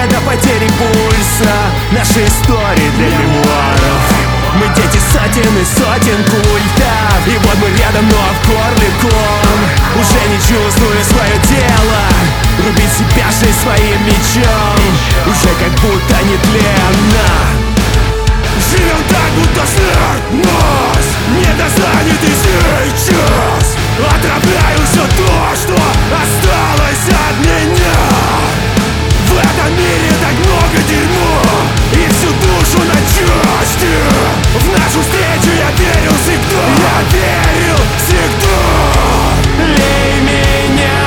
до потери пульса, наши истории для мемуаров. Мы дети сотен и сотен культов, и вот мы рядом, но в горле ком. Уже не чувствую свое тело, рубить себя же своим мечом, уже как будто нетленно. Живем так, будто смерть нас не достанет и сейчас. Отравляю все то, что осталось от меня. В этом мире так много дерьма, и всю душу на части. В нашу встречу я верил всегда, я верил всегда. Лей меня,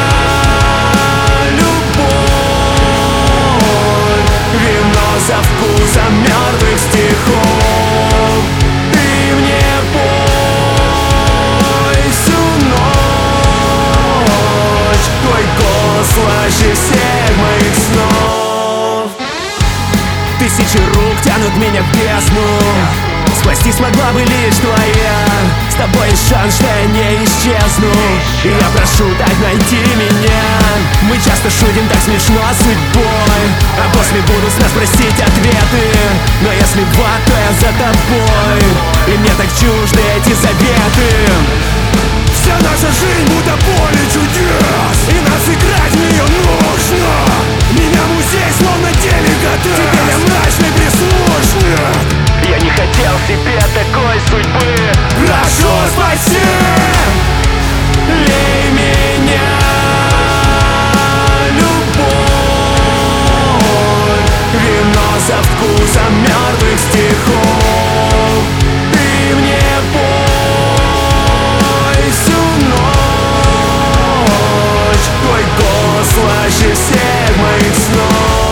любовь, вино со вкусом мертвых стихов. Ты мне пой всю ночь, твой голос слаще всех моих снов. Тысячи рук тянут меня в бездну, спасти смогла бы лишь твоя. С тобой есть шанс, что я не исчезну, и я прошу так найти меня. Мы часто шутим так смешно с судьбой, а после будут с нас просить ответы. Но если в ад, то я за тобой, и мне так чужды эти заветы. Вся наша жизнь будто поле чудес, и нас играть в нее нужно. Меня музей словно деликатес, теперь я мрачный прислужник. Я не хотел себе такой судьбы, прошу спаси. Лей меня, любовь, вино со вкусом мертвых стихов. Ты мне пой всю ночь, твой голос слаще всех моих снов.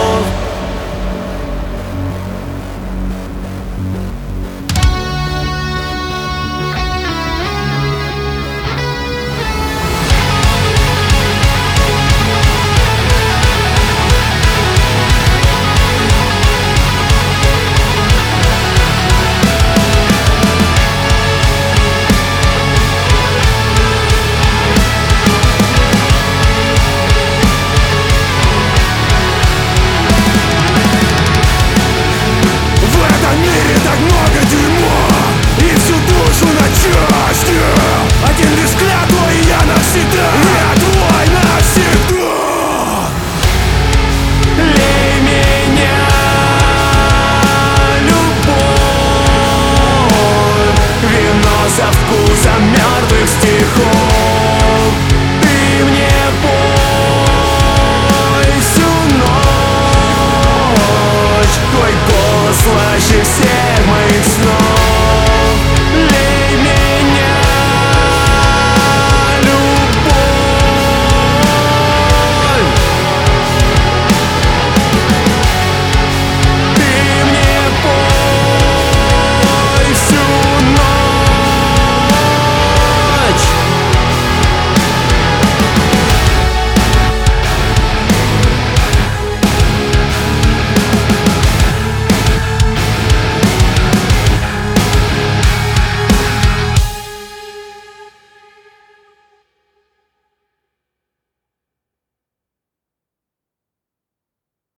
Один лишь взгляд твой, и я навсегда, я твой навсегда. Лей меня, любовь, вино со вкусом мертвых стихов. Ты мне пой всю ночь, твой голос слаще всех моих снов.